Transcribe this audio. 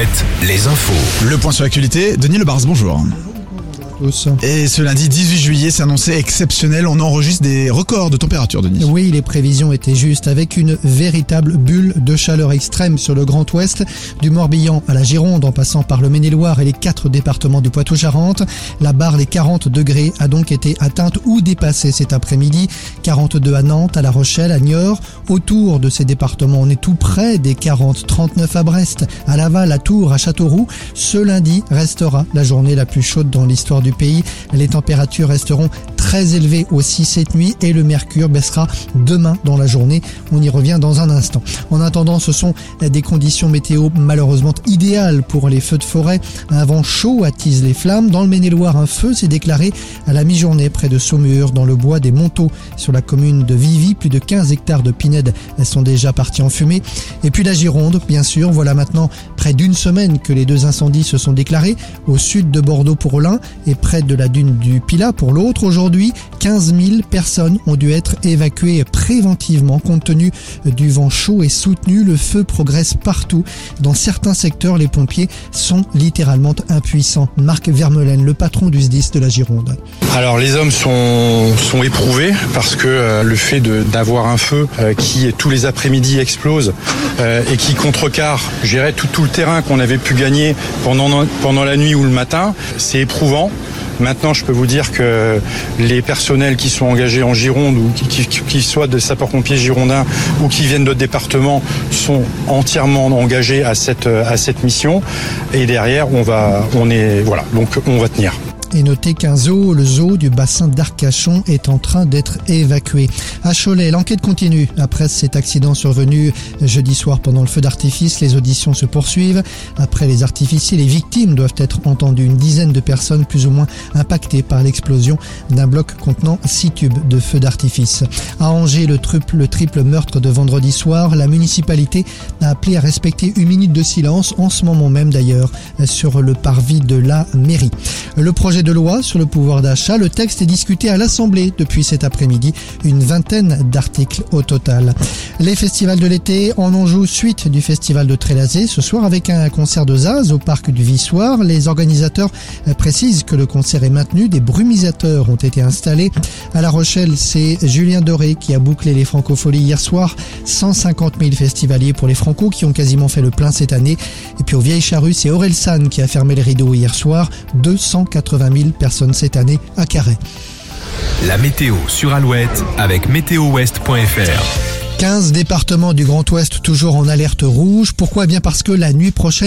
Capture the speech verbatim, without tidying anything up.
Alouette, les infos. Le point sur l'actualité, Denis Lebars, bonjour. Et ce lundi dix-huit juillet, c'est annoncé exceptionnel. On enregistre des records de température, Denis. Oui, les prévisions étaient justes, avec une véritable bulle de chaleur extrême sur le Grand Ouest, du Morbihan à la Gironde, en passant par le Maine-et-Loire et les quatre départements du Poitou-Charentes. La barre des quarante degrés a donc été atteinte ou dépassée cet après-midi. quarante-deux à Nantes, à La Rochelle, à Niort. Autour de ces départements, on est tout près des quarante, trente-neuf à Brest, à Laval, à Tours, à Châteauroux. Ce lundi restera la journée la plus chaude dans l'histoire du pays. Les températures resteront très élevées aussi cette nuit et le mercure baissera demain dans la journée. On y revient dans un instant. En attendant, ce sont des conditions météo malheureusement idéales pour les feux de forêt. Un vent chaud attise les flammes. Dans le Maine-et-Loire, un feu s'est déclaré à la mi-journée près de Saumur, dans le bois des Monteaux, sur la commune de Vivy. Plus de quinze hectares de pinèdes sont déjà partis en fumée. Et puis la Gironde, bien sûr. Voilà maintenant près d'une semaine que les deux incendies se sont déclarés au sud de Bordeaux pour l'un et près de la dune du Pilat pour l'autre. Aujourd'hui, quinze mille personnes ont dû être évacuées préventivement compte tenu du vent chaud et soutenu. Le feu progresse partout. Dans certains secteurs, les pompiers sont littéralement impuissants. Marc Vermeulen, le patron du S D I S de la Gironde. Alors les hommes sont, sont éprouvés parce que euh, le fait de, d'avoir un feu euh, qui tous les après-midi explose euh, et qui contrecarre, je dirais, tout, tout le terrain qu'on avait pu gagner pendant, pendant la nuit ou le matin, c'est éprouvant. Maintenant, je peux vous dire que les personnels qui sont engagés en Gironde, ou qui, qui, qui soient des sapeurs-pompiers girondins ou qui viennent d'autres départements, sont entièrement engagés à cette, à cette mission. Et derrière, on va, on est, voilà, donc on va tenir. Et notez qu'un zoo, le zoo du bassin d'Arcachon, est en train d'être évacué. À Cholet, l'enquête continue. Après cet accident survenu jeudi soir pendant le feu d'artifice, les auditions se poursuivent. Après les artificiers, les victimes doivent être entendues. Une dizaine de personnes plus ou moins impactées par l'explosion d'un bloc contenant six tubes de feu d'artifice. À Angers, le triple, le triple meurtre de vendredi soir, la municipalité a appelé à respecter une minute de silence, en ce moment même d'ailleurs, sur le parvis de la mairie. Le projet de loi sur le pouvoir d'achat, le texte est discuté à l'Assemblée depuis cet après-midi, une vingtaine d'articles au total. Les festivals de l'été en Anjou, suite du festival de Trélazé, ce soir avec un concert de Zaz au parc du Vissoir. Les organisateurs précisent que le concert est maintenu, des brumisateurs ont été installés. À La Rochelle, c'est Julien Doré qui a bouclé les Francopholies hier soir, cent cinquante mille festivaliers pour les Franco qui ont quasiment fait le plein cette année. Et puis au Vieilles Charrues, c'est Orelsan qui a fermé les rideaux hier soir, deux cent quatre-vingt mille personnes cette année à Carhaix. La météo sur Alouette avec météo ouest point f r. quinze départements du Grand Ouest toujours en alerte rouge. Pourquoi ? Eh bien parce que la nuit prochaine